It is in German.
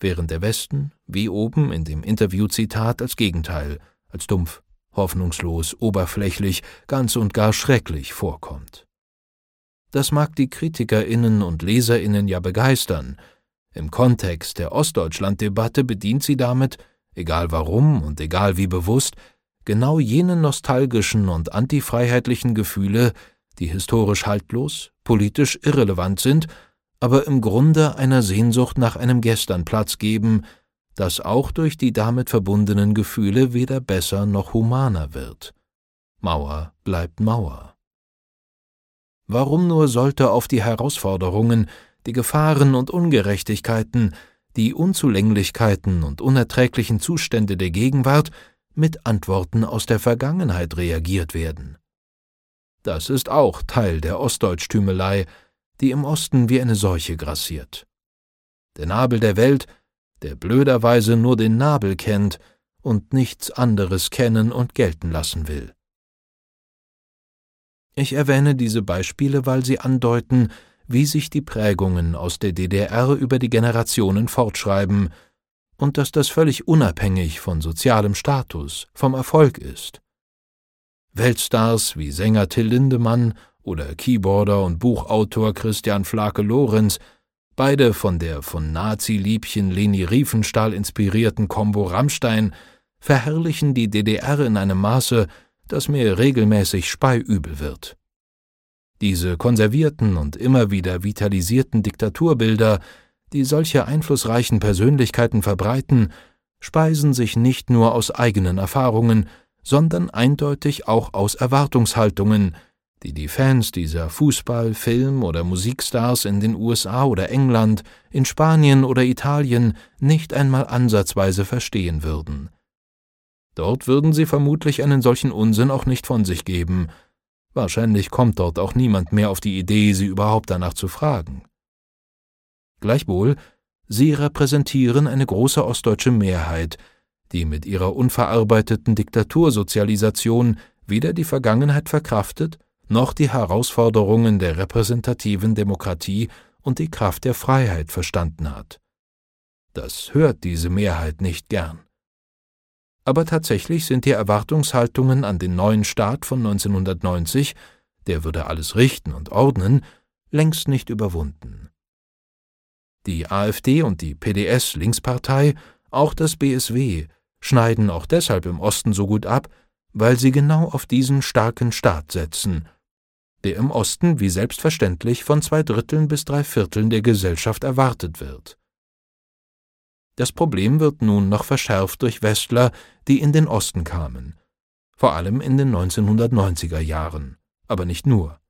während der Westen, wie oben in dem Interviewzitat, als Gegenteil, als dumpf, hoffnungslos, oberflächlich, ganz und gar schrecklich vorkommt. Das mag die KritikerInnen und LeserInnen ja begeistern. Im Kontext der Ostdeutschland-Debatte bedient sie damit, egal warum und egal wie bewusst, genau jene nostalgischen und antifreiheitlichen Gefühle, die historisch haltlos, politisch irrelevant sind, aber im Grunde einer Sehnsucht nach einem Gestern Platz geben, das auch durch die damit verbundenen Gefühle weder besser noch humaner wird. Mauer bleibt Mauer. Warum nur sollte auf die Herausforderungen, die Gefahren und Ungerechtigkeiten, die Unzulänglichkeiten und unerträglichen Zustände der Gegenwart mit Antworten aus der Vergangenheit reagiert werden? Das ist auch Teil der Ostdeutsch-Tümelei, die im Osten wie eine Seuche grassiert. Der Nabel der Welt, der blöderweise nur den Nabel kennt und nichts anderes kennen und gelten lassen will. Ich erwähne diese Beispiele, weil sie andeuten, wie sich die Prägungen aus der DDR über die Generationen fortschreiben und dass das völlig unabhängig von sozialem Status, vom Erfolg ist. Weltstars wie Sänger Till Lindemann oder Keyboarder und Buchautor Christian Flake-Lorenz, beide von der von Nazi-Liebchen Leni Riefenstahl inspirierten Combo Rammstein, verherrlichen die DDR in einem Maße, das mir regelmäßig speiübel wird. Diese konservierten und immer wieder vitalisierten Diktaturbilder, die solche einflussreichen Persönlichkeiten verbreiten, speisen sich nicht nur aus eigenen Erfahrungen, sondern eindeutig auch aus Erwartungshaltungen, die die Fans dieser Fußball-, Film- oder Musikstars in den USA oder England, in Spanien oder Italien nicht einmal ansatzweise verstehen würden. Dort würden sie vermutlich einen solchen Unsinn auch nicht von sich geben. Wahrscheinlich kommt dort auch niemand mehr auf die Idee, sie überhaupt danach zu fragen. Gleichwohl, sie repräsentieren eine große ostdeutsche Mehrheit, die mit ihrer unverarbeiteten Diktatursozialisation weder die Vergangenheit verkraftet, noch die Herausforderungen der repräsentativen Demokratie und die Kraft der Freiheit verstanden hat. Das hört diese Mehrheit nicht gern. Aber tatsächlich sind die Erwartungshaltungen an den neuen Staat von 1990, der würde alles richten und ordnen, längst nicht überwunden. Die AfD und die PDS-Linkspartei, auch das BSW, schneiden auch deshalb im Osten so gut ab, weil sie genau auf diesen starken Staat setzen, der im Osten wie selbstverständlich von 2/3 bis 3/4 der Gesellschaft erwartet wird. Das Problem wird nun noch verschärft durch Westler, die in den Osten kamen, vor allem in den 1990er Jahren, aber nicht nur.